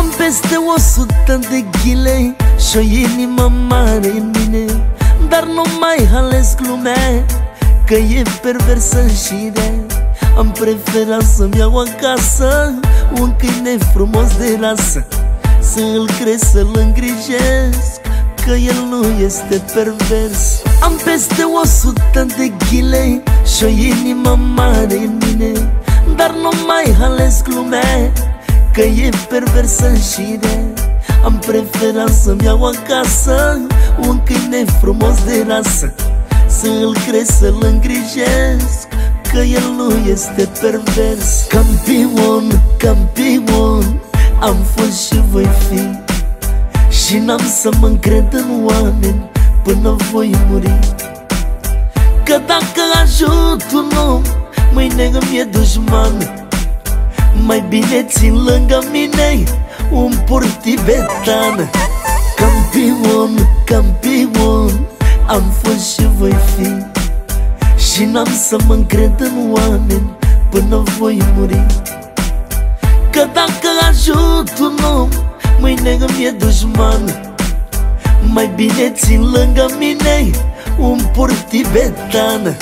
Am peste 100 de ghile și o inimă mare în mine, dar nu mai ales glumea, că e perversă și rea. Am preferat să-mi iau acasă un câine frumos de rasă, să îl cresc, să-l îngrijesc, că el nu este pervers. Am peste 100 de ghile și o inimă mare în mine, dar nu mai ales glumea, că e perversă și rea. Am preferat să-mi iau acasă un câine frumos de rasă, să îl cresc, să-l îngrijesc, că el nu este pervers. Campion, campion am fost și voi fi, și n-am să mă încred în oameni până voi muri. Că dacă ajut un om, mâine îmi e dușman, mai bine țin lângă mine un pur tibetan. Campion, campion am fost și voi fi, și n-am să mă încred în oameni până voi muri. Că dacă ajut un om, mâine îmi e dușman, mai bine țin lângă mine un pur tibetan.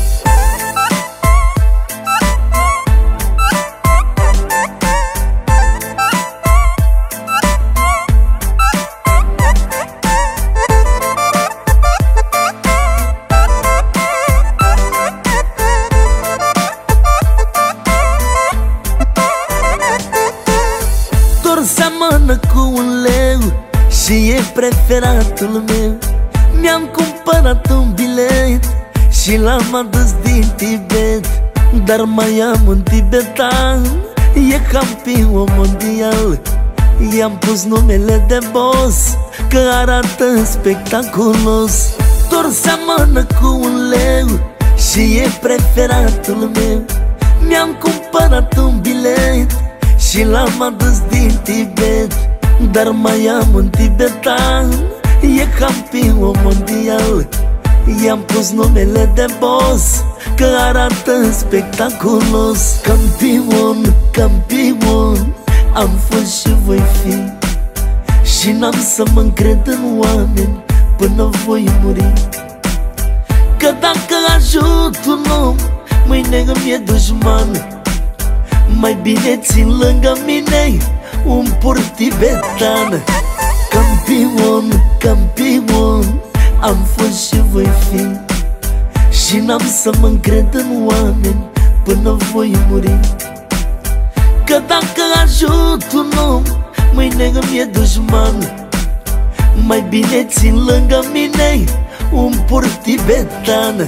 Seamănă cu un leu și e preferatul meu. Mi-am cumpărat un bilet și l-am adus din Tibet, dar mai am un tibetan, e campion mondial. I-am pus numele de boss, că arată spectaculos. Doar seamănă cu un leu și e preferatul meu. Mi-am cumpărat un bilet și l-am adus din Tibet, dar mai am un tibetan, e campion mondial. I-am pus numele de boss, că arată spectaculos. Campion, campion am fost și voi fi, și n-am să mă încred în oameni până voi muri. Că dacă ajut un om, mâine îmi e dușman, mai bine țin lângă mine un pur tibetan. Campion, campion am fost și voi fi, și n-am să mă încred în oameni până voi muri. Că dacă ajut un om, mâine îmi e dușman, mai bine țin lângă mine un pur tibetan.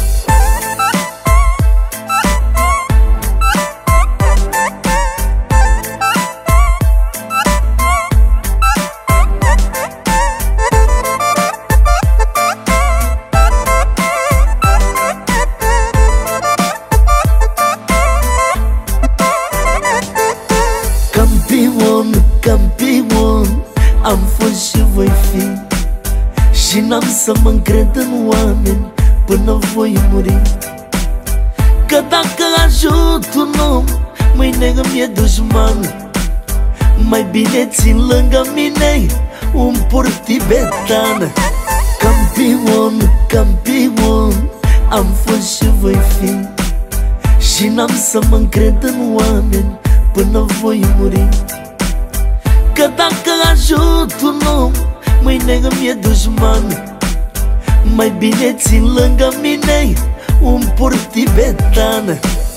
Campion, campion am fost și voi fi, și n-am să mă încred în oameni până voi muri. Că dacă ajut un om, mâine îmi e dușman, mai bine țin lângă mine un pur tibetan. Campion, campion am fost și voi fi, și n-am să mă încred în oameni până voi muri. Că dacă ajut un om, mâine îmi e dușman, mai bine țin lângă mine un pur tibetan.